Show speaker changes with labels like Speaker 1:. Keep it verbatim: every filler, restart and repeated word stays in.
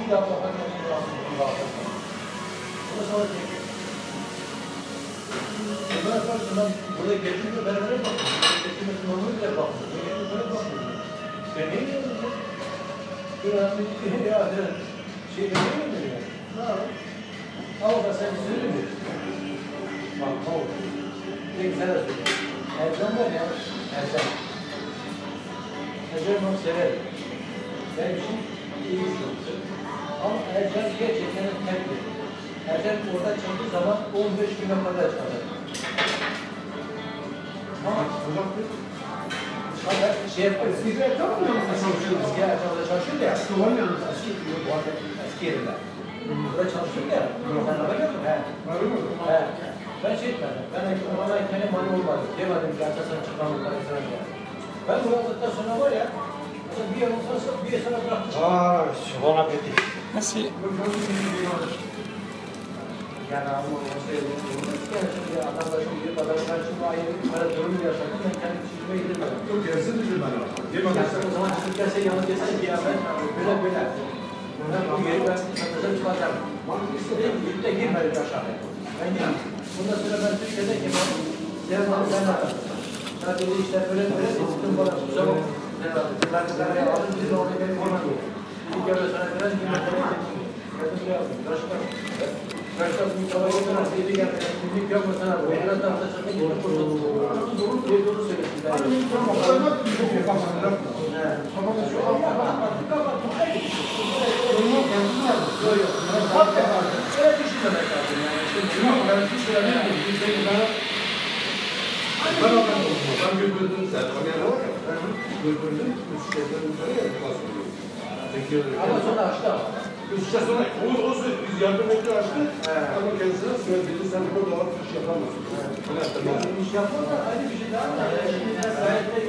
Speaker 1: bir yapma kendini rahatsız olsun. Bunu sonra çekiyor. Bundan sonra şundan buraya geçince ben öyle bakıyorum. Geçinmesi normal bile bakıyorum. Geçince böyle bakıyorum. Ben ne yiyorum? Bir önemli bir ya şey ne yiyorum ya? Ne yapayım? Ama da sen söylüyor musun? Bak tavuk. Ne güzel söylüyor. Ercan var ya. Ercan. Ercan onu severim. Benim için iyi bir çocuktu. Ama Ercan gerçekten terk etti. Ercan orada çalıştığı zaman on beş güne kadar çalıştı. Ama hocam Hayır, şey yapıyoruz.
Speaker 2: Siz de yapmıyor musunuz?
Speaker 1: Çalışıyoruz. Eski Ercan'da çalışıyordu ya.
Speaker 2: Var mı yalnız?
Speaker 1: Eski, bu arada eski yerinde. Burada çalışıyordu ya. Sen araba gördün mü?
Speaker 2: Var mı?
Speaker 1: He. Ben şey etmedim. Ben bana kendi mani olmadı. Demedim ki açarsan çıkmam bu kadar sana ya. Ben uğradıktan sonra var ya, bir yıl sonra bir yıl sonra bıraktım.
Speaker 2: Aa, bon appétit.
Speaker 3: Merci.
Speaker 1: Yani ama o şey olmaz. Yani şimdi adamlar şimdi bir kadar ben şimdi ayrı bir para durumu yaşadım. Ben kendi çizime gidemedim.
Speaker 2: Yok, gelsin mi bana?
Speaker 1: Yani o zaman çıkıp gelse yanı gelse ki ya ben böyle böyle. Ben bu yeri ben satacağım çıkacağım. Dedim ki yurtta girmedik aşağıya. Ben girdim. Bundan sonra ben Türkiye'de ki ben Devamlı ben aradım. Ben dedi işte böyle böyle sıktım bana tuza bak. Ben de ben aldım dedi orada beni koymadı. Bir kere sonra biraz girmeden çektim. Geldim buraya aldım. Başka. Başka bir çabaya kadar dedi geldi. Kimlik yok mu sana? Bu biraz daha da çabuk doğru kurtuldu. Doğru doğru doğru söylesin. Ben de çok yapamadım. Tamam şu an kapattım. Kapattım. Yok yok. Öyle düşünmemek lazım yani. Şimdi ben bir süre ne yapayım? Bir şey bana
Speaker 2: Ben oradan olsun. Ben götürdüm sen. Kamera var ya. Ben götürdüm. Üç şeyden yukarı ya.
Speaker 1: ama sonra açtı ama.
Speaker 2: Üç şey sonra o, o biz yardım ediyor açtı. Ama kendisine söyledi. Sen burada var iş yapamazsın.
Speaker 1: Yani iş yapmak da aynı bir şey daha. Yani şimdi gayet de